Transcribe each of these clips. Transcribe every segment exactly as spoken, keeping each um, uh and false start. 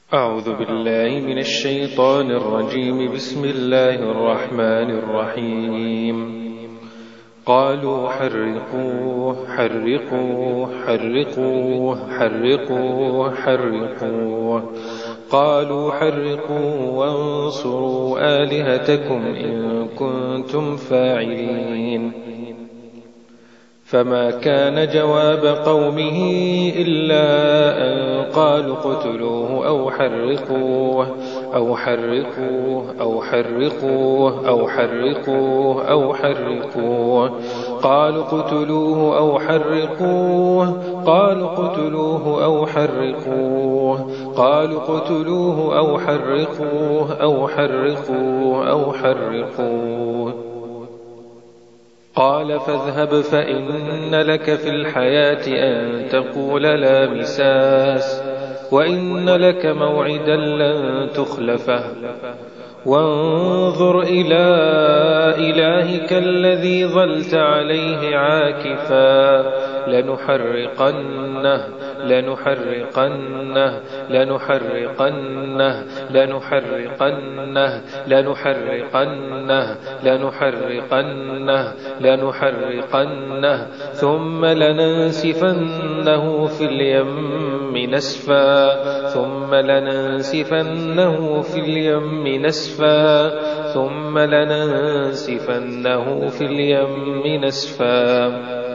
أعوذ بالله من الشيطان الرجيم. بسم الله الرحمن الرحيم. قالوا حرقوه حرقوه حرقوه حرقوه حرقوه قالوا حرقوه وانصروا آلهتكم إن كنتم فاعلين. فما كان جواب قومه إلا أن قالوا اقتلوه أو حرقوه أو حرقوه أو حرقوه أو حرقوه أو حرقوه قالوا اقتلوه أو حرقوه قالوا اقتلوه أو حرقوه قالوا اقتلوه أو حرقوه أو حرقوه أو حرقوه قال فاذهب فإن لك في الحياة أن تقول لا مساس وإن لك موعدا لن تخلفه وانظر إلى إلهك الذي ظلت عليه عاكفا لنحرقنه لنحرقنه لنحرقنه لنحرقنه لنحرقنه لنحرقنه لنحرقنه ثم لننسفنه في اليم نسفا ثم لننسفنه في اليم نسفا ثم لننسفنه في اليم نسفا.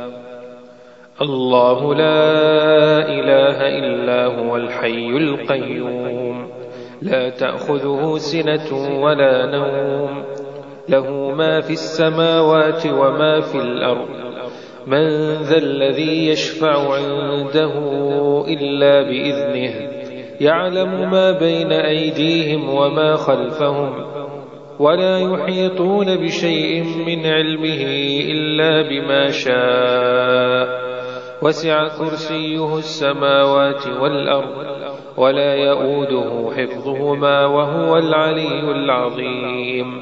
الله لا إله إلا هو الحي القيوم لا تأخذه سنة ولا نوم له ما في السماوات وما في الأرض من ذا الذي يشفع عنده إلا بإذنه يعلم ما بين أيديهم وما خلفهم ولا يحيطون بشيء من علمه إلا بما شاء وسع كرسيه السماوات والأرض ولا يؤوده حفظهما وهو العلي العظيم.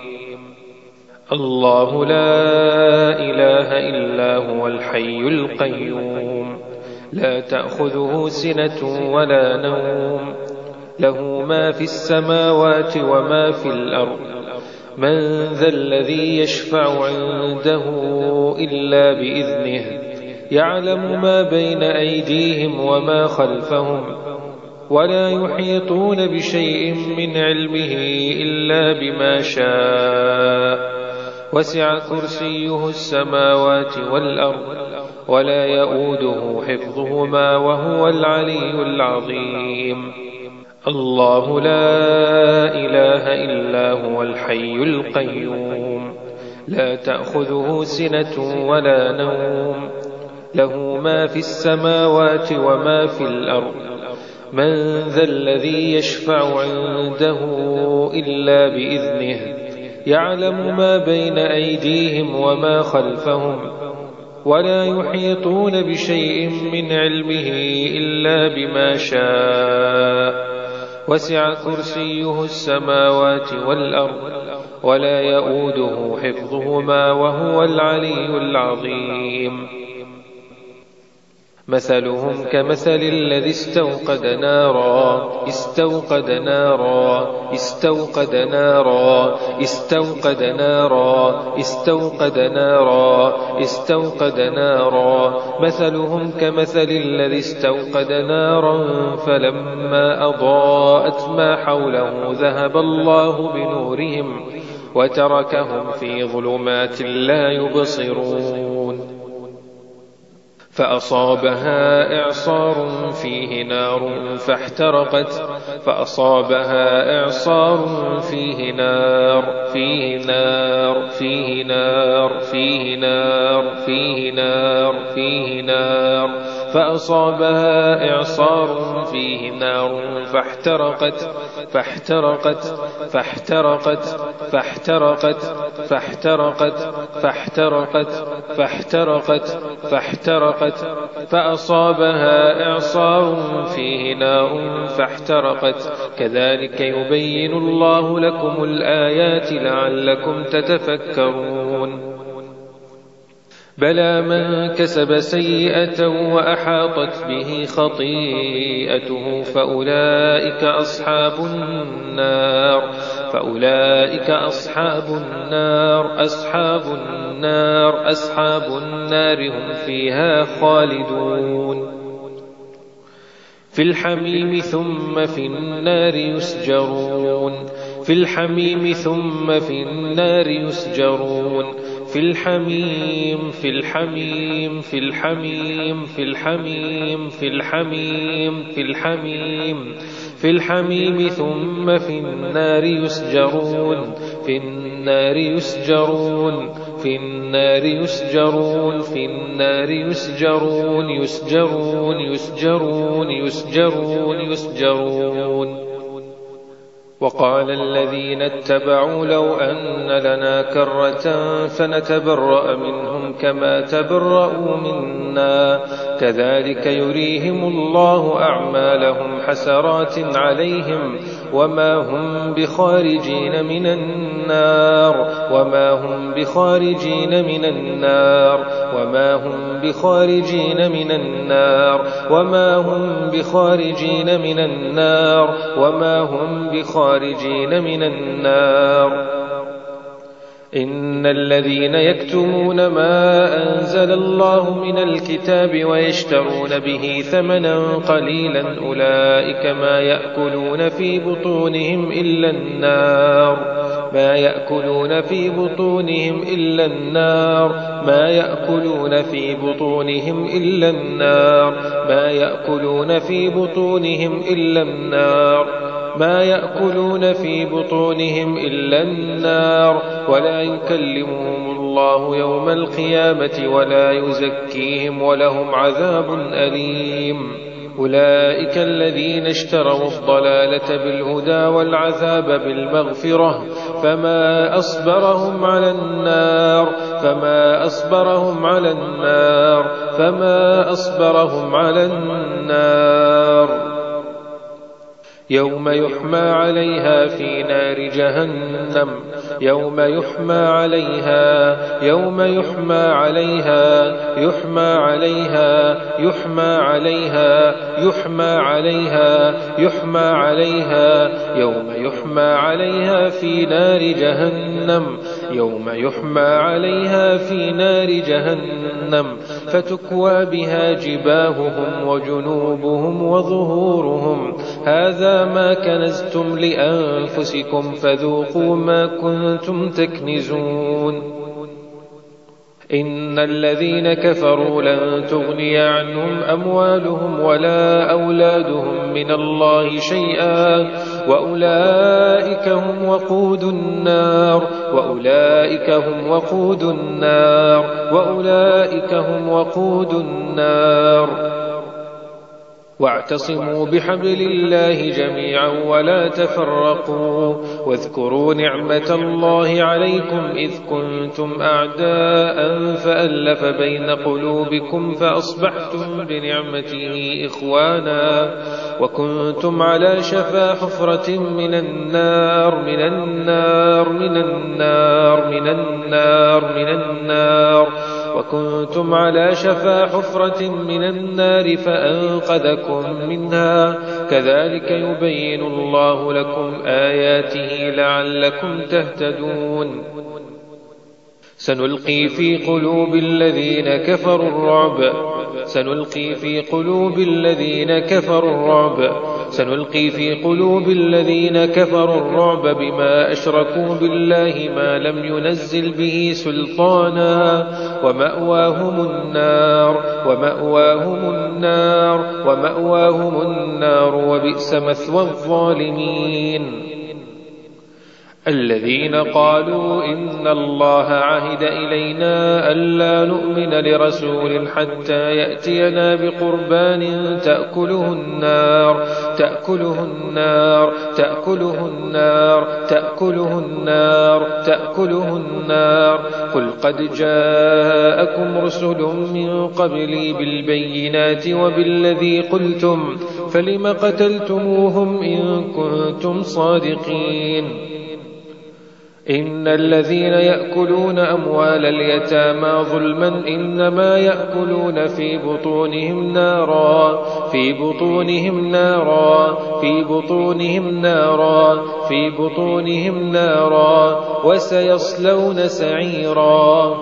الله لا إله إلا هو الحي القيوم لا تأخذه سنة ولا نوم له ما في السماوات وما في الأرض من ذا الذي يشفع عنده إلا بإذنه يعلم ما بين أيديهم وما خلفهم ولا يحيطون بشيء من علمه إلا بما شاء وسع كرسيه السماوات والأرض ولا يؤوده حفظهما وهو العلي العظيم. الله لا إله إلا هو الحي القيوم لا تأخذه سنة ولا نوم له ما في السماوات وما في الأرض من ذا الذي يشفع عنده إلا بإذنه يعلم ما بين أيديهم وما خلفهم ولا يحيطون بشيء من علمه إلا بما شاء وسع كرسيه السماوات والأرض ولا يؤوده حفظهما وهو العلي العظيم. مثلهم كمثل الذي استوقد نارا استوقد نارا استوقد نارا استوقد نارا استوقد نارا استوقد نارا مثلهم كمثل الذي استوقد نارا فلما أضاءت ما حوله ذهب الله بنورهم وتركهم في ظلمات لا يبصرون فأصابها إعصار فيه نار فاحترقت فأصابها إعصار فيه نار فيه نار فيه نار فيه نار فيه نار فيه نار فأصابها إعصار فيه نار فاحترقت فاحترقت فاحترقت فاحترقت فاحترقت فاحترقت فاحترقت فاحترقت فأصابها إعصار فيه نار فاحترقت كذلك يبين الله لكم الآيات لعلكم تتفكرون. بلى من كسب سيئة وأحاطت به خطيئته فأولئك أصحاب النار فأولئك أصحاب النار أصحاب النار أصحاب النار هم فيها خالدون في الحميم ثم في النار يسجرون في الحميم ثم في النار يسجرون في الحميم في الحميم في الحميم في الحميم في الحميم في الحميم في الحميم ثم في النار يسجرون في النار يسجرون في النار يسجرون في النار يسجرون يسجرون يسجرون يسجرون يسجرون وقال الذين اتبعوا لو أن لنا كرة فنتبرأ منهم كما تبرأوا منا كذلك يريهم الله أعمالهم حسرات عليهم وما هم بخارجين من النار وما هم بخارجين من النار وما هم بخارجين من النار وما هم بخارجين من النار وما هم بخارجين خارجين من النار إن الذين يكتمون ما أنزل الله من الكتاب ويشترون به ثمنا قليلا أولئك ما يأكلون في بطونهم إلا النار ما يأكلون في بطونهم إلا النار ما يأكلون في بطونهم إلا النار ما يأكلون في بطونهم إلا النار ما يأكلون في بطونهم إلا النار ولا يكلمهم الله يوم القيامة ولا يزكيهم ولهم عذاب أليم أولئك الذين اشتروا الضلالة بالهدى والعذاب بالمغفرة فما أصبرهم على النار فما أصبرهم على النار فما أصبرهم على النار يوم يحمى عليها في نار جهنم يوم يحمى عليها يوم يحمى عليها يحمى عليها يحمى عليها يحمى عليها يحمى عليها يوم يحمى عليها في نار جهنم يوم يحمى عليها في نار جهنم فتكوى بها جباههم وجنوبهم وظهورهم هذا ما كنزتم لأنفسكم فذوقوا ما كنتم تكنزون إن الذين كفروا لن تغني عنهم أموالهم ولا أولادهم من الله شيئا وأولئك هم وقود النار وأولئك هم وقود النار وأولئك هم وقود النار واعتصموا بحبل الله جميعا ولا تفرقوا واذكروا نعمة الله عليكم إذ كنتم أعداء فألف بين قلوبكم فأصبحتم بنعمته إخوانا وكنتم على شفا حفرة من النار من النار من النار من النار من النار وكنتم على شفا حفرة من النار فأنقذكم منها كذلك يبين الله لكم آياته لعلكم تهتدون سنلقي في قلوب الذين كفروا الرعب سنلقي في قلوب الذين كفروا الرعب سنلقي في قلوب الذين كفروا الرعب بما أشركوا بالله ما لم ينزل به سلطانا ومأواهم النار ومأواهم النار ومأواهم النار وبئس مثوى الظالمين الذين قالوا إن الله عهد إلينا ألا نؤمن لرسول حتى يأتينا بقربان تأكله النار تأكله النار تأكله النار تأكله النار تأكله النار قل قد جاءكم رسل من قبلي بالبينات وبالذي قلتم فلم قتلتموهم إن كنتم صادقين إن الذين يأكلون أموال اليتامى ظلما إنما يأكلون في بطونهم نارا في بطونهم نارا في بطونهم نارا في بطونهم نارا وسيصلون سعيرا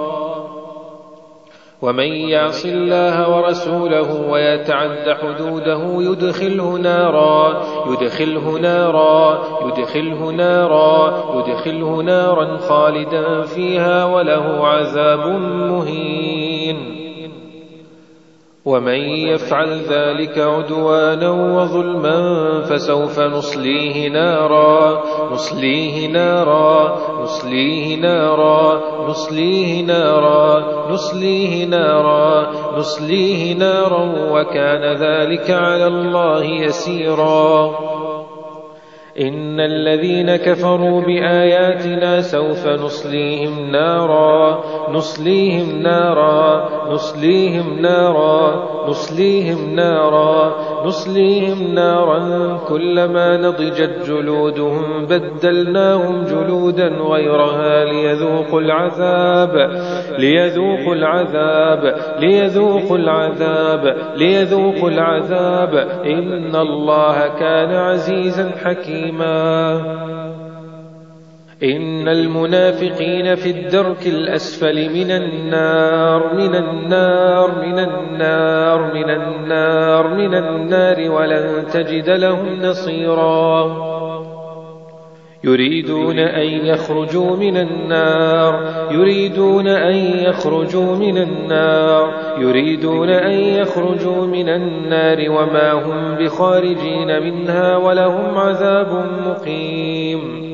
ومن يعص الله ورسوله ويتعد حدوده يدخله نارا يدخله نارا يدخله نارا يدخله نارا خالدا فيها وله عذاب مهين ومن يفعل ذلك عدوانا وظلما فسوف نصليه نارا نصليه نارا نصليه نارا نصليه نارا نصليه نارا نصليه نارا وكان ذلك على الله يسيرا إن الذين كفروا بآياتنا سوف نصليهم نارا نصليهم نارا نصليهم نارا نصليهم نارا نصليهم نارا كلما نضجت جلودهم بدلناهم جلودا غيرها ليذوقوا العذاب ليذوقوا العذاب ليذوقوا العذاب ليذوقوا العذاب إن الله كان عزيزا حكيما إن المنافقين في الدرك الأسفل من النار من النار من النار من النار من النار ولن تجد لهم نصيرا يريدون أن يخرجوا من النار يريدون أن يخرجوا من النار يريدون أن يخرجوا من النار وما هم بخارجين منها ولهم عذاب مقيم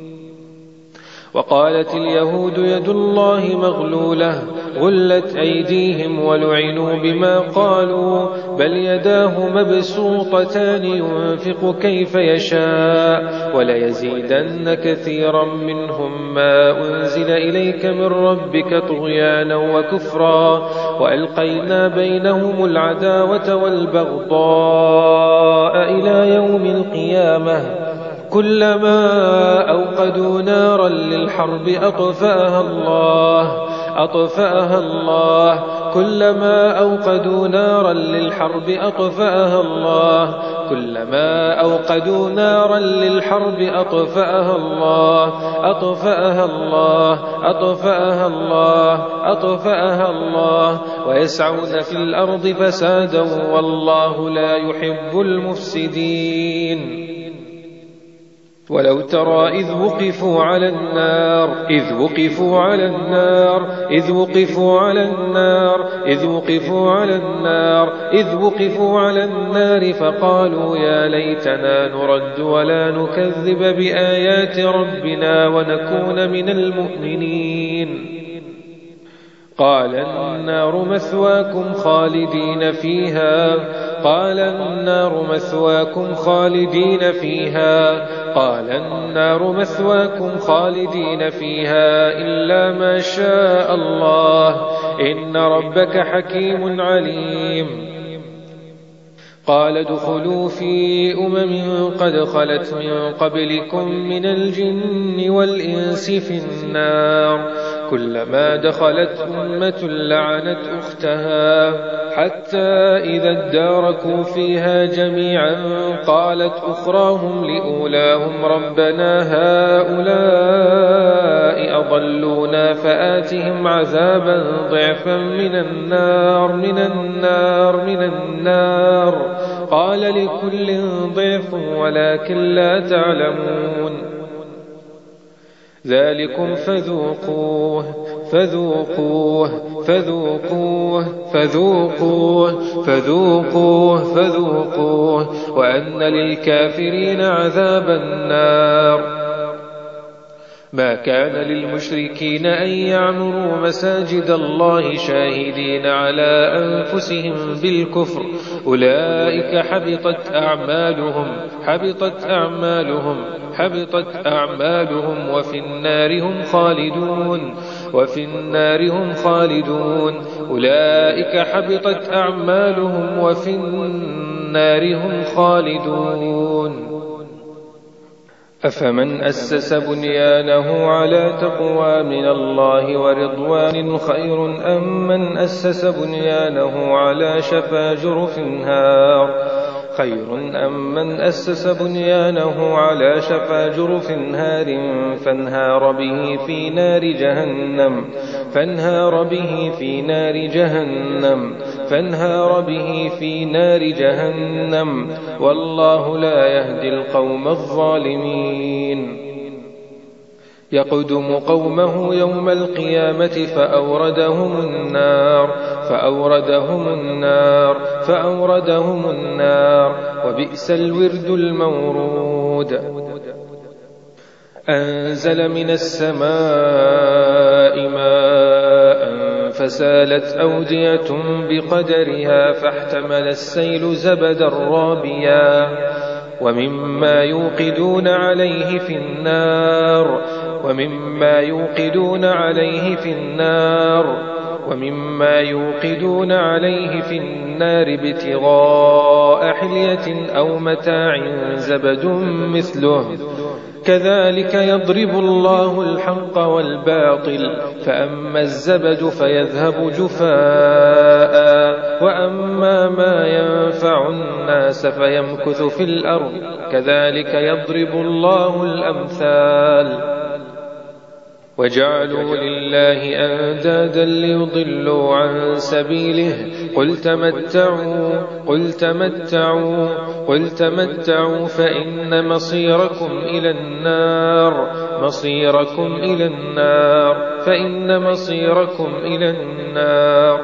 وقالت اليهود يد الله مغلولة غلت أيديهم ولعنوا بما قالوا بل يداه مبسوطتان ينفق كيف يشاء وليزيدن كثيرا منهم ما أنزل إليك من ربك طغيانا وكفرا وألقينا بينهم العداوة والبغضاء إلى يوم القيامة كلما أوقدوا نارا للحرب أطفأها الله أطفأها الله كلما أوقدوا نارا للحرب أطفأها الله كلما أوقدوا نارا للحرب أطفأها الله أطفأها الله أطفأها الله أطفأها الله ويسعون في الأرض فسادا والله لا يحب المفسدين ولو ترى إذ وقفوا على النار إذ وقفوا على النار إذ وقفوا على النار إذ وقفوا على النار إذ وقفوا على النار فقالوا يا ليتنا نرد ولا نكذب بآيات ربنا ونكون من المؤمنين قال النار مثواكم خالدين فيها قال النار مثواكم خالدين فيها قال النار مثواكم خالدين فيها إلا ما شاء الله إن ربك حكيم عليم قال ادخلوا في أمم قد خلت من قبلكم من الجن والإنس في النار كلما دخلت أمة لعنت أختها حتى إذا اداركوا فيها جميعا قالت أخراهم لأولاهم ربنا هؤلاء أضلونا فآتهم عذابا ضعفا من النار من النار من النار قال لكل ضعف ولكن لا تعلمون ذلكم فذوقوه فذوقوه فذوقوه فذوقوه فذوقوه فذوقوه وأن للكافرين عذاب النار ما كان للمشركين أن يعمروا مساجد الله شاهدين على أنفسهم بالكفر أولئك حبطت أعمالهم حبطت أعمالهم حبطت أعمالهم وفي النار هم خالدون وفي النار هم خالدون أولئك حبطت أعمالهم وفي النار هم خالدون أفمن أسس بنيانه على تقوى من الله ورضوان خير أم من أسس بنيانه على شفا جرف هار خير أم من أسس بنيانه على شفا جرف هار فانهار به في نار جهنم فانهار به في نار جهنم فانهار به في نار جهنم والله لا يهدي القوم الظالمين. يقدم قومه يوم القيامة فأوردهم النار فأوردهم النار فأوردهم النار وبئس الورد المورود. أنزل من السماء ماء فسالت أودية بقدرها فاحتمل السيل زبدا رابيا ومما يوقدون عليه في النار ومما يوقدون عليه في النار ومما يوقدون عليه في النار ابتغاء حلية أو متاع زبد مثله كذلك يضرب الله الحق والباطل فأما الزبد فيذهب جفاء وأما ما ينفع الناس فيمكث في الأرض كذلك يضرب الله الأمثال. وجعلوا لله أندادا ليضلوا عن سبيله قل تمتعوا قل تمتعوا قل تمتعوا فإن مصيركم إلى النار مصيركم إلى النار فإن مصيركم إلى النار.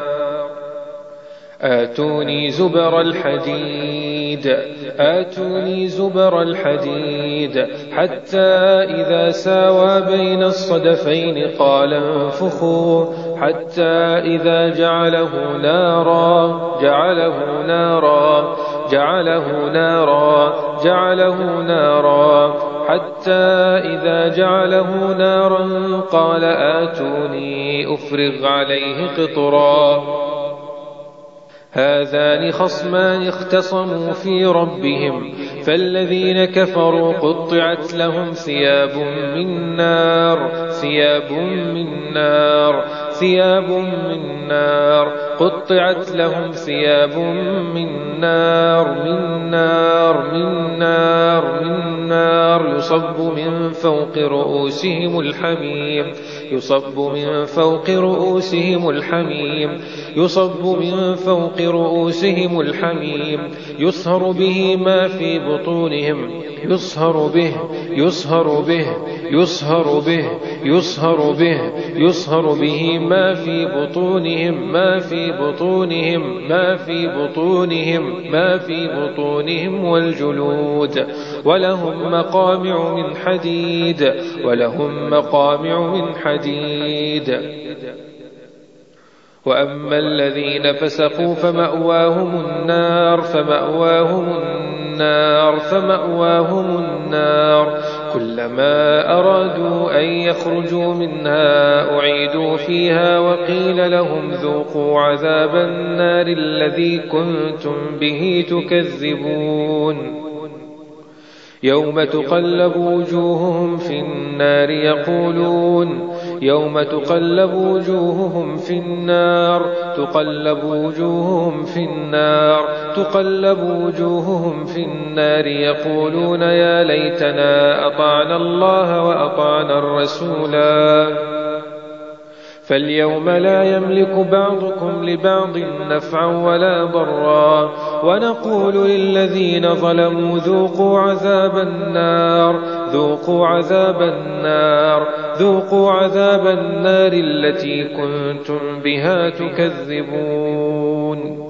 آتوني زبر الحديد آتوني زبر الحديد حتى إذا ساوى بين الصدفين قال انفخوا حتى إذا جعله نارا جعله نارا جعله نارا جعله نارا حتى إذا جعله نارا قال آتوني أفرغ عليه قطرا. هذان خصمان اختصموا في ربهم فالذين كفروا قطعت لهم ثياب من نار ثياب من نار ثياب من نار قطعت لهم ثياب من نار من نار من نار من نار يصب من فوق رؤوسهم الحميم يصب من فوق رؤوسهم الحميم يصب من فوق رؤوسهم الحميم يصهر به ما في بطونهم يصهر به يصهر به يصهر به يصهر به يصهر به ما في بطونهم ما في بطونهم ما في بطونهم ما في بطونهم والجلود ولهم مقامع من حديد ولهم مقامع من حديد. وأما الذين فسقوا فمأواهم النار فمأواهم النار فمأواهم النار كلما أرادوا أن يخرجوا منها أعيدوا فيها وقيل لهم ذوقوا عذاب النار الذي كنتم به تكذبون. يوم تقلب وجوههم في النار يقولون يوم تقلب وجوههم في النار تقلب وجوههم في النار تقلب وجوههم في النار يقولون يا ليتنا أطعنا الله وأطعنا الرسولا. فاليوم لا يملك بعضكم لبعض نفعا ولا ضرا ونقول للذين ظلموا ذوقوا عذاب النار ذوقوا عذاب النار ذوقوا عذاب النار التي كنتم بها تكذبون.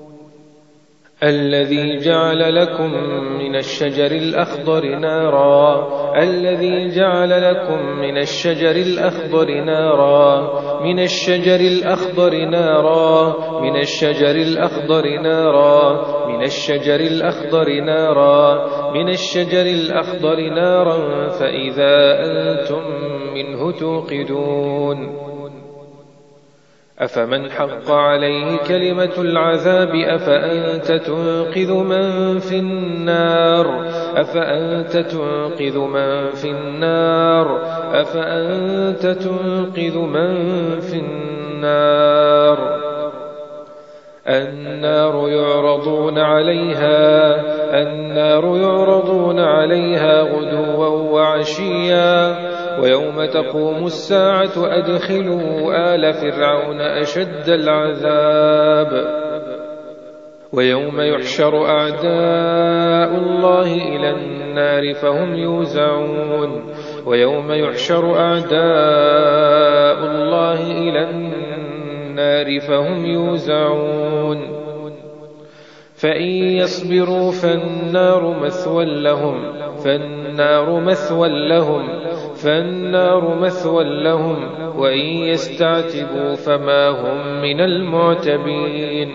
الذي جعل لكم من الشجر الأخضر نارا الذي جعل لكم من الشجر الأخضر نارا من الشجر الأخضر نارا من الشجر الأخضر نارا من الشجر الأخضر نارا من الشجر الأخضر نارا فإذا أنتم منه توقدون. أفمن حق عليه كلمة العذاب أفأنت تنقذ من في النار أفأنت تنقذ من في النار أفأنت تنقذ من في النار النار يعرضون عليها النار يعرضون عليها غدوا وعشيا ويوم تقوم الساعة أدخلوا آل فرعون أشد العذاب ويوم يحشر أعداء الله إلى النار فهم يوزعون ويوم يحشر أعداء الله إلى النار فهم يوزعون فإن يصبروا فالنار مثوى لهم فالنار مثوى لهم فالنار مثوى لهم وإن يستعتبوا فما هم من المعتبين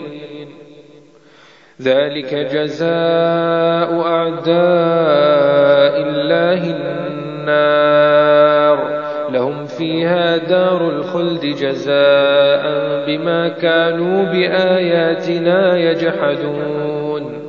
ذلك جزاء أعداء الله النار لهم فيها دار الخلد جزاء بما كانوا بآياتنا يجحدون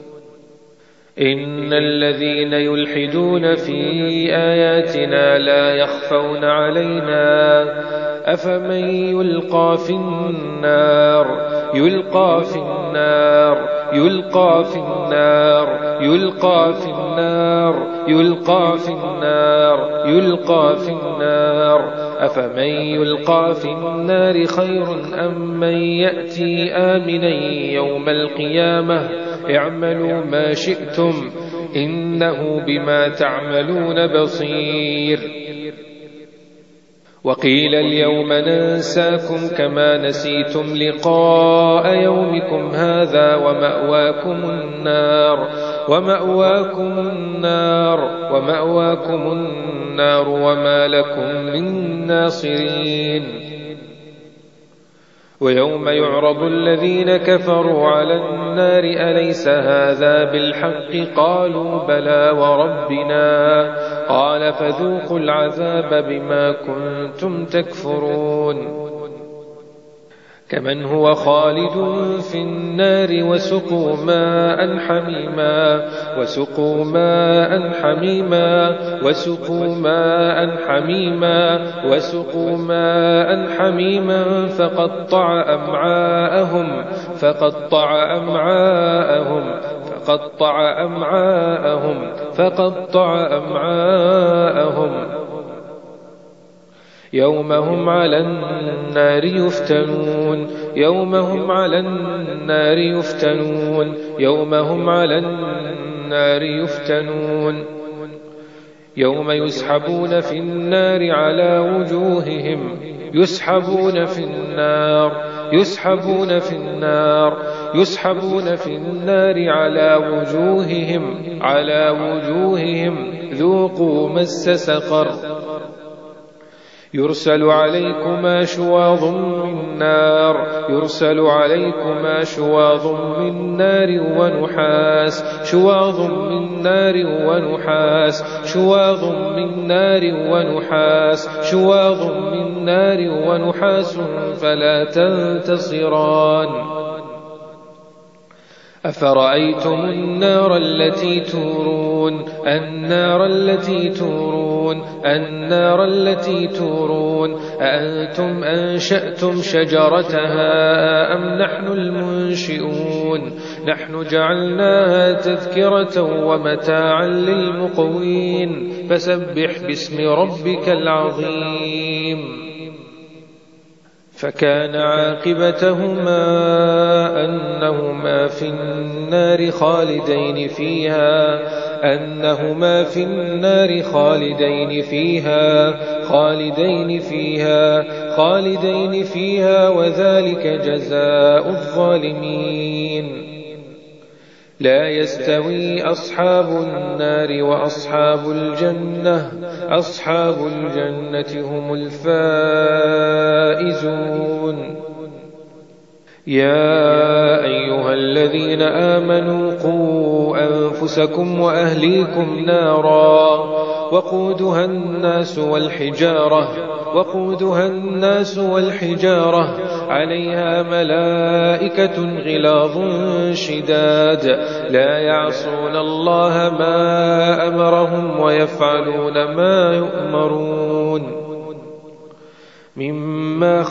إن الذين يلحدون في آياتنا لا يخفون علينا أفمن يلقى في النار يلقى في النار يلقى في النار يلقى في النار يلقى في النار يلقى في النار أفمن يلقى في النار خير أم من يأتي آمنا يوم القيامة اعملوا ما شئتم إنه بما تعملون بصير وقيل اليوم ننساكم كما نسيتم لقاء يومكم هذا ومأواكم النار ومأواكم النار ومأواكم النار وما لكم من ناصرين ويوم يعرض الذين كفروا على النار أليس هذا بالحق قالوا بلى وربنا قال فذوقوا العذاب بما كنتم تكفرون كمن هو خالد في النار وسقوا ماء حميما وسقوا ماء حميما وسقوا ماء حميما وسقوا ماء حميما فقطع أمعاءهم فقطع أمعاءهم فقطع أمعاءهم فقطع أمعاءهم يوم هم على النار يفتنون يوم هم على النار يفتنون يوم هم على النار يفتنون يوم يسحبون في النار على وجوههم يسحبون في النار يسحبون في النار يسحبون في النار على وجوههم على وجوههم ذوقوا مس سقر يرسل عليكما شواظ من نار يرسل عليكما شواظ من نار ونحاس شواظ من نار ونحاس شواظ من نار ونحاس شواظ من نار ونحاس فلا تنتصران أفرأيتم النار التي تورون النار التي تورون النار التي تورون أأنتم أنشأتم شجرتها أم نحن المنشئون نحن جعلناها تذكرة ومتاعا للمقوين فسبح باسم ربك العظيم فكان عاقبتهما أنهما في النار خالدين فيها أنهما في النار خالدين فيها خالدين فيها خالدين فيها وذلك جزاء الظالمين لا يستوي أصحاب النار وأصحاب الجنة أصحاب الجنة هم الفائزون يا أيها الذين آمنوا قوا أنفسكم وأهليكم نارا وقودها الناس والحجارة وقودها الناس والحجارة عليها ملائكة غلاظ شداد لا يعصون الله ما أمرهم ويفعلون ما يؤمرون مما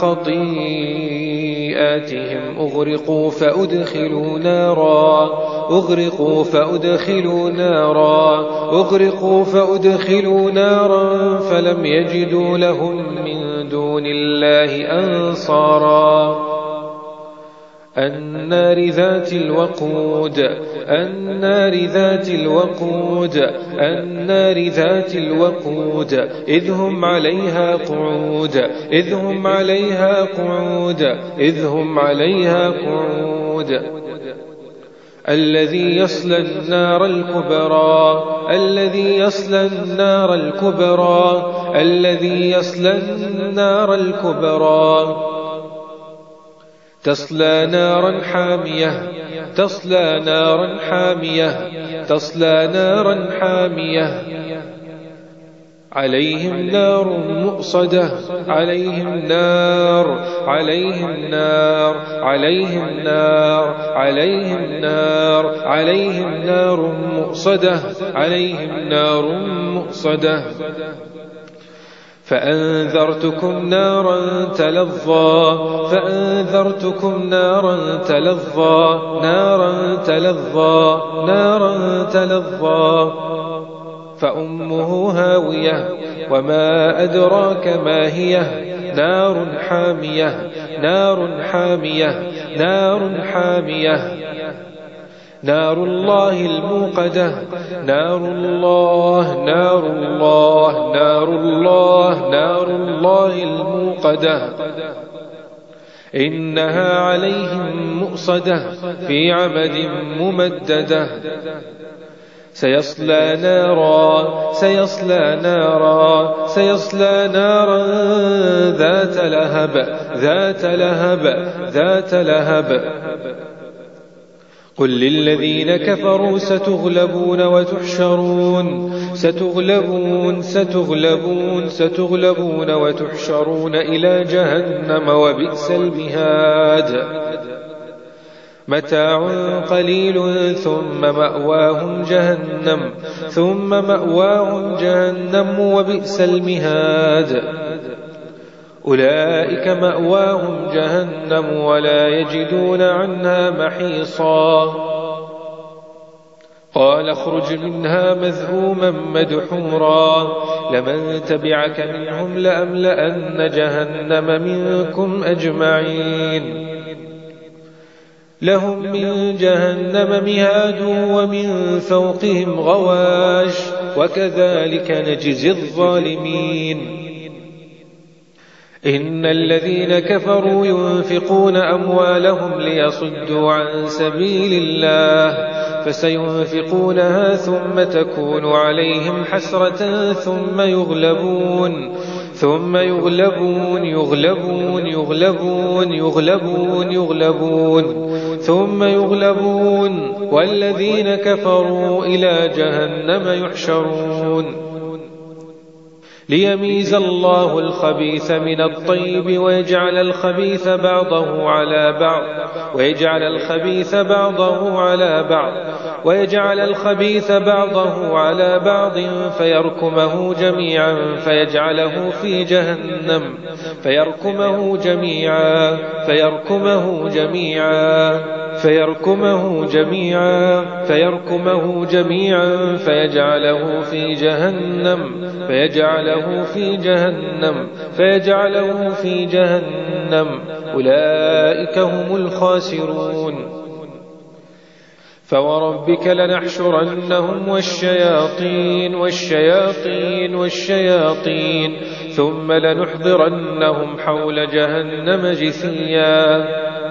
خطيئاتهم أغرقوا فأدخلوا نارا أغرقوا فأدخلوا نارا أغرقوا فأدخلوا نارا فلم يجدوا لهم من دون الله أنصارا النار ذات الوقود النار ذات الوقود النار ذات الوقود إذ هم عليها قعود إذ هم عليها قعود إذ هم عليها قعود الذي يصلى النار الكبرى الذي يصلى النار الكبرى الذي يصلى النار الكبرى تصلى نارا حامية تصلى نارا حامية تصلى نارا حامية عليهم نار مؤصدة عليهم نار عليهم نار عليهم نار عليهم نار عليهم نار مؤصدة عليهم نار مؤصدة فأنذرتكم نارا تلظى فأنذرتكم نارا تلظى نارا تلظى نارا تلظى فأمه هاوية وما أدراك ما هي نار حامية نار حامية نار حامية نار الله الموقدة نار الله نار الله نار الله نار الله الموقدة إنها عليهم مؤصدة في عمد ممددة سيصلى نارا سيصلى نارا سيصلى نارا ذات لهب ذات لهب ذات لهب قل للذين كفروا ستغلبون وتحشرون ستغلبون ستغلبون ستغلبون وتحشرون إلى جهنم وبئس المهاد متاع قليل ثم مأواهم جهنم ثم مأواهم جهنم وبئس المهاد أولئك مأواهم جهنم ولا يجدون عنها محيصا قال اخرج منها مذءوما مدحورا لمن تبعك منهم لأملأن جهنم منكم أجمعين لهم من جهنم مهاد ومن فوقهم غواش وكذلك نجزي الظالمين إن الذين كفروا ينفقون أموالهم ليصدوا عن سبيل الله فسينفقونها ثم تكون عليهم حسرة ثم يغلبون ثم يغلبون يغلبون يغلبون يغلبون يغلبون ثم يغلبون والذين كفروا إلى جهنم يحشرون ليميز الله الخبيث من الطيب ويجعل الخبيث بعضه على بعض ويجعل الخبيث بعضه على بعض ويجعل الخبيث بعضه على بعض فيركمه جميعا فيجعله في جهنم فيركمه جميعا فيركمه جميعا فيركمه جميعا فيركمه جميعا فيجعله في جهنم فيجعله في جهنم فيجعله في جهنم أولئك هم الخاسرون فوربك لنحشرنهم والشياطين والشياطين والشياطين ثم لنحضرنهم حول جهنم جثيا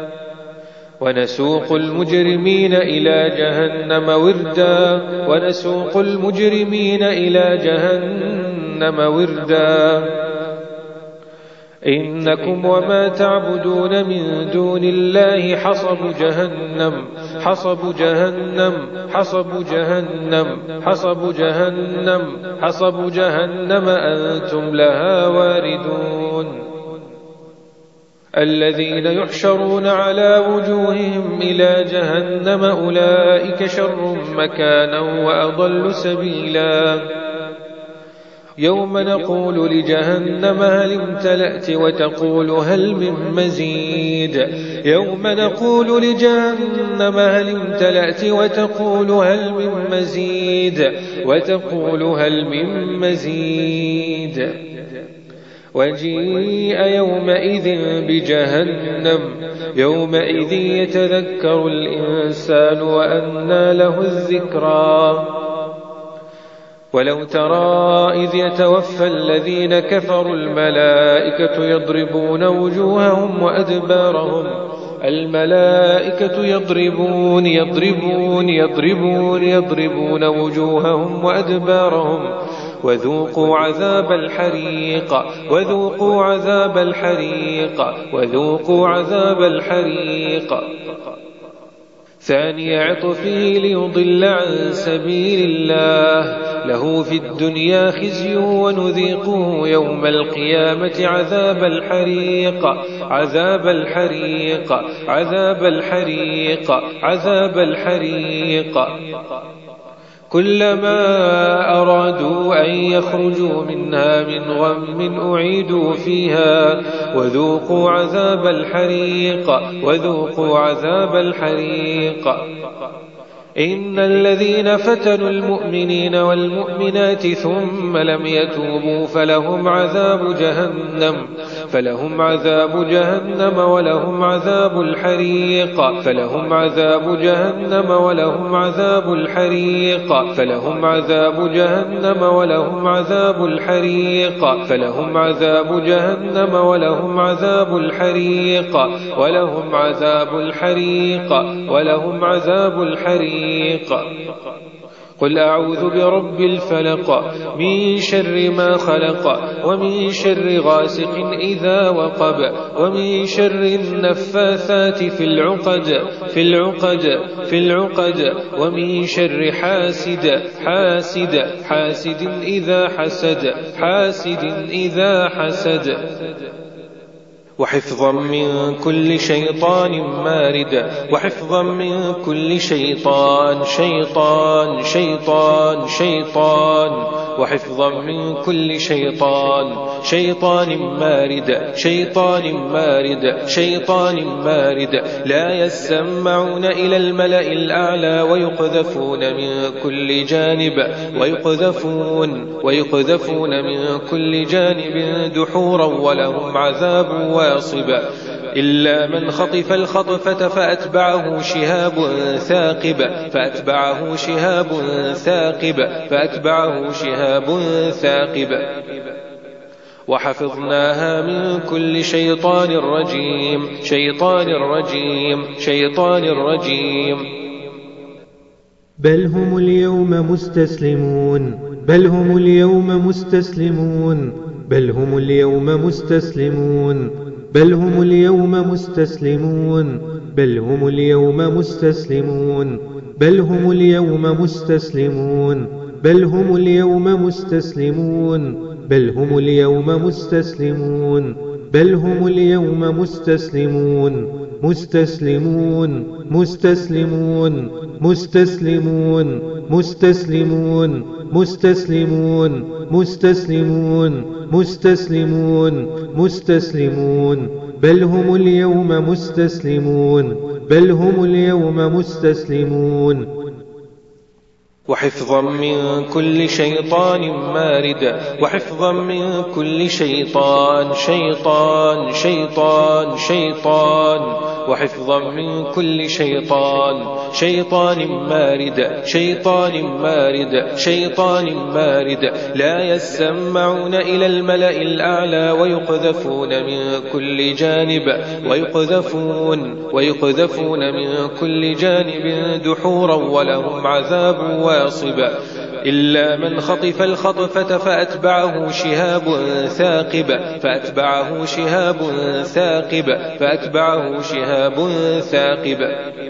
ونسوق المجرمين إلى جهنم وردا ونسوق المجرمين إلى جهنم وردا إنكم وما تعبدون من دون الله حصب جهنم حصب جهنم حصب جهنم حصب جهنم حصب جهنم أنتم لها واردون الذين يحشرون على وجوههم إلى جهنم أولئك شر مكانا وأضل سبيلا يوم نقول لجهنم هل امتلأت وتقول هل من مزيد يوم نقول لجهنم هل امتلأت وتقول هل من مزيد وتقول هل من مزيد وجيء يومئذ بجهنم يومئذ يتذكر الإنسان وأنى له الذكرى ولو ترى إذ يتوفى الذين كفروا الملائكة يضربون وجوههم وأدبارهم الملائكة يضربون يضربون يضربون يضربون وجوههم وأدبارهم وذوقوا عذاب الحريق وذوقوا عذاب الحريق وذوقوا عذاب الحريق ثاني عطفه ليضل عن سبيل الله له في الدنيا خزي ونذيقه يوم القيامة عذاب الحريق عذاب الحريق عذاب الحريق عذاب الحريق كلما أرادوا أن يخرجوا منها من غم أعيدوا فيها وذوقوا عذاب الحريق وذوقوا عذاب الحريق إن الذين فتنوا المؤمنين والمؤمنات ثم لم يتوبوا فلهم عذاب جهنم فلهم عذاب جهنم ولهم عذاب الحريق فلهم عذاب جهنم ولهم عذاب الحريق فلهم عذاب جهنم ولهم عذاب الحريق فلهم عذاب جهنم ولهم عذاب الحريق ولهم عذاب الحريق ولهم عذاب الحريق قل أعوذ برب الفلق من شر ما خلق ومن شر غاسق إذا وقب ومن شر النفاثات في العقد في العقد في العقد ومن شر حاسد حاسد حاسد إذا حسد حاسد إذا حسد وحفظا من كل شيطان مارد وحفظا من كل شيطان شيطان شيطان شيطان وحفظا من كل شيطان شيطان مارد شيطان مارد شيطان مارد لا يسمعون إلى الملأ الأعلى ويقذفون من كل جانب ويقذفون ويقذفون من كل جانب دحورا ولهم عذاب واصب إلا من خطف الخطفة فأتبعه شهاب ثاقب فأتبعه شهاب ثاقب فأتبعه شهاب ثاقب وحفظناها من كل شيطان رجيم شيطان رجيم شيطان رجيم بل هم اليوم مستسلمون بل هم اليوم مستسلمون بل هم اليوم مستسلمون بل هم اليوم مستسلمون بل هم اليوم مستسلمون بل هم اليوم مستسلمون بل هم اليوم مستسلمون بل هم اليوم مستسلمون بل هم اليوم مستسلمون مستسلمون مستسلمون مستسلمون مستسلمون مستسلمون مستسلمون مستسلمون مستسلمون بل هم اليوم مستسلمون بل هم اليوم مستسلمون وحفظا من كل شيطان مارد وحفظا من كل شيطان شيطان شيطان شيطان وحفظا من كل شيطان شيطان مارد شيطان مارد شيطان مارد لا يسمعون إلى الملأ الأعلى ويقذفون من كل جانب ويقذفون ويقذفون من كل جانب دحورا ولهم عذاب واصب إلا من خطف الخطفة فأتبعه شهاب ثاقب فأتبعه شهاب ثاقب فأتبعه شهاب ثاقب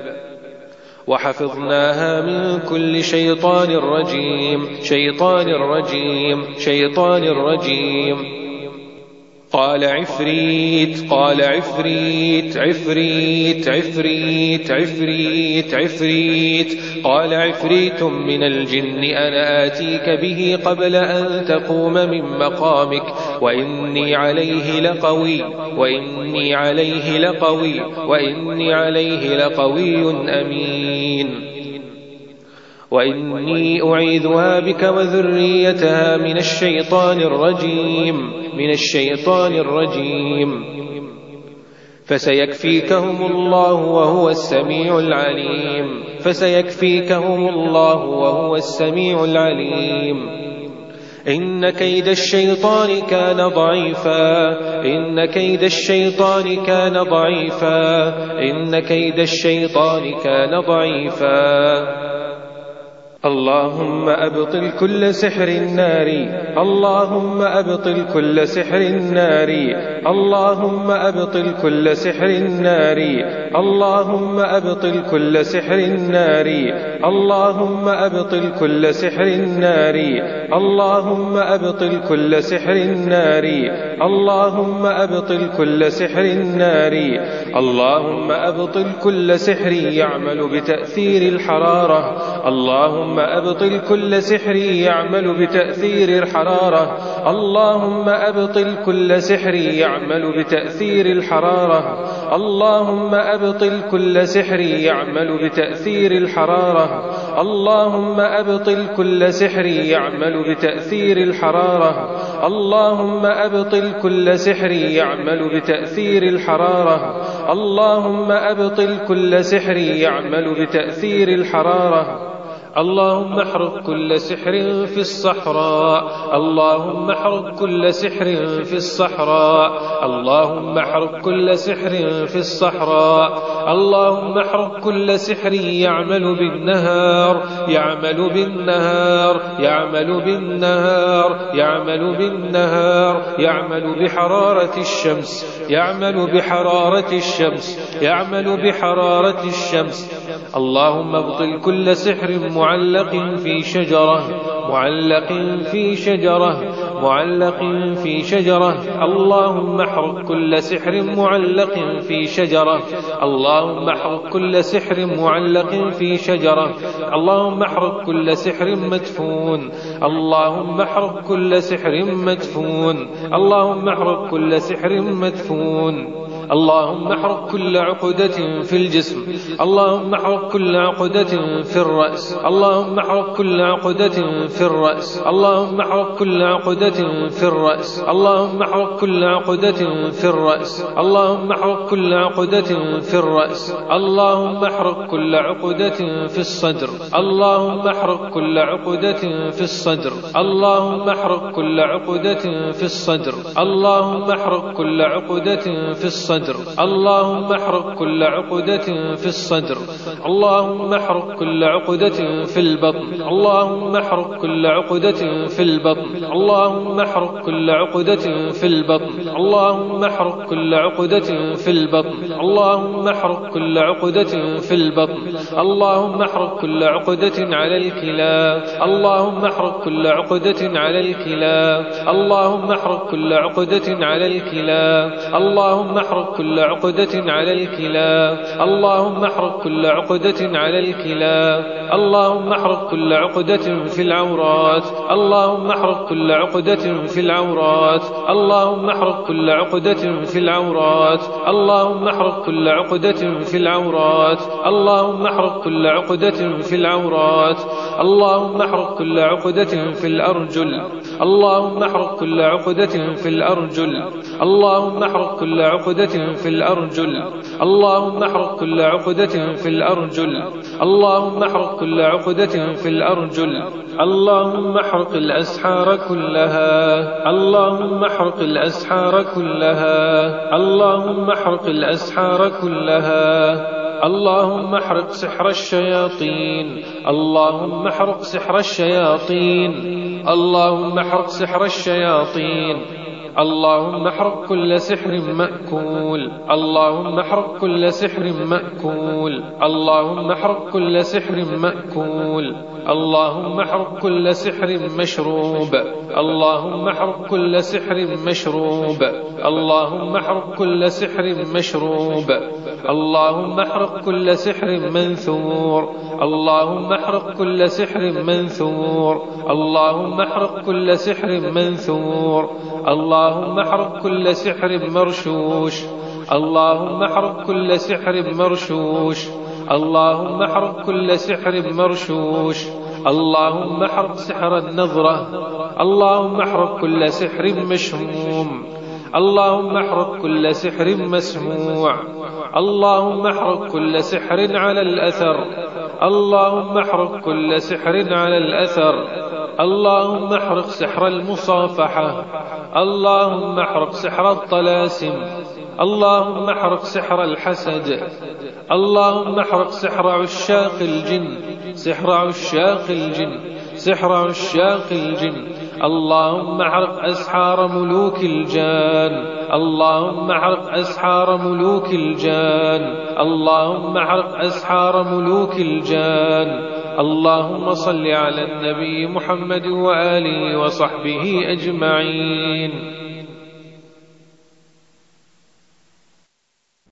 وحفظناها من كل شيطان رجيم شيطان رجيم شيطان رجيم قال عفريت قال عفريت عفريت عفريت عفريت عفريت قال عفريت من الجن أنا آتيك به قبل أن تقوم من مقامك وإني عليه لقوي وإني عليه لقوي وإني عليه لقوي أمين وإني أعيذها بك وذريتها من الشيطان الرجيم من الشيطان الرجيم فسيكفيكهم الله وهو السميع العليم فسيكفيكهم الله وهو السميع العليم إن كيد الشيطان كان ضعيفا إن كيد الشيطان كان ضعيفا إن كيد الشيطان كان ضعيفا اللهم أبطل كل سحر النار اللهم أبطل كل سحر النار اللهم أبطل كل سحر النار اللهم أبطل كل سحر النار اللهم أبطل كل سحر النار اللهم أبطل كل سحر النار اللهم أبطل كل سحر النار اللهم أبطل كل سحر يعمل بتأثير الحرارة اللهم أبطل كل سحر يعمل بتأثير الحرارة اللهم أبطل كل سحر يعمل بتأثير الحرارة اللهم أبطل كل سحر يعمل بتأثير الحرارة اللهم أبطل كل سحر يعمل بتأثير الحرارة اللهم أبطل كل سحر يعمل بتأثير الحرارة اللهم أبطل كل سحر يعمل بتأثير الحرارة اللهم احرق كل سحر في الصحراء اللهم احرق كل سحر في الصحراء اللهم احرق كل سحر في الصحراء اللهم احرق كل سحر يعمل بالنهار يعمل بالنهار يعمل بالنهار يعمل بالنهار يعمل بحرارة الشمس يعمل بحرارة الشمس يعمل بحرارة الشمس اللهم ابطل كل سحر معلق في شجرة معلق في شجرة معلق في شجرة اللهم احرق كل سحر معلق في شجرة اللهم احرق كل سحر معلق في شجرة اللهم احرق كل سحر مدفون اللهم احرق كل سحر مدفون اللهم احرق كل سحر مدفون اللهم احرق كل عقدة في الجسم اللهم احرق كل عقدة في الرأس اللهم احرق كل عقدة في الرأس اللهم احرق كل عقدة في الرأس اللهم احرق كل عقدة في الرأس اللهم احرق كل عقدة في الرأس اللهم احرق كل عقدة في الصدر اللهم احرق كل عقدة في الصدر اللهم احرق كل عقدة في الصدر اللهم احرق كل عقدة في الصدر اللهم احرق كل عقدة في الصدر اللهم احرق كل عقدة في البطن اللهم احرق كل عقدة في البطن اللهم احرق كل عقدة في البطن اللهم احرق كل عقدة في البطن اللهم احرق كل عقدة في البطن اللهم احرق كل عقدة على الكلى اللهم احرق كل عقدة على الكلى اللهم احرق كل عقدة على الكلى اللهم احرق كل عقدة على الكلى اللهم احرق كل عقدة على الكلى اللهم احرق كل عقدة في العورات اللهم احرق كل عقدة في العورات اللهم احرق كل عقدة في العورات اللهم احرق كل عقدة في العورات اللهم احرق كل عقدة في العورات اللهم احرق كل عقدة في الأرجل اللهم احرق كل عقدة في الأرجل اللهم احرق كل عقدة في الأرجل اللهم احرق كل عقدة في الأرجل اللهم احرق كل عقدة في الأرجل اللهم احرق الأسحار كلها اللهم احرق الأسحار كلها اللهم احرق الأسحار كلها اللهم احرق سحر الشياطين اللهم احرق سحر الشياطين اللهم احرق سحر الشياطين اللهم احرق كل سحر مأكول اللهم احرق كل سحر مأكول اللهم احرق كل سحر مأكول اللهم احرق كل سحر مشروب اللهم احرق كل سحر مشروب اللهم احرق كل سحر مشروب، اللهم احرق كل سحر منثور، اللهم احرق كل سحر منثور، اللهم احرق كل سحر منثور، اللهم احرق كل سحر مرشوش، اللهم احرق كل سحر مرشوش، اللهم احرق كل سحر مرشوش، اللهم احرق سحر النظرة، اللهم احرق كل سحر مشموم، اللهم احرق كل سحر مسموع، اللهم احرق كل سحر على الأثر، اللهم احرق كل سحر على الأثر، اللهم احرق سحر المصافحة، اللهم احرق سحر الطلاسم، اللهم احرق سحر الحسد، اللهم احرق سحر عشاق الجن، سحر عشاق الجن، سحر عشاق الجن، اللهم احرق أسحار ملوك الجان، اللهم احرق أسحار ملوك الجان، اللهم احرق أسحار ملوك الجان. اللهم صل على النبي محمد وآله وصحبه أجمعين.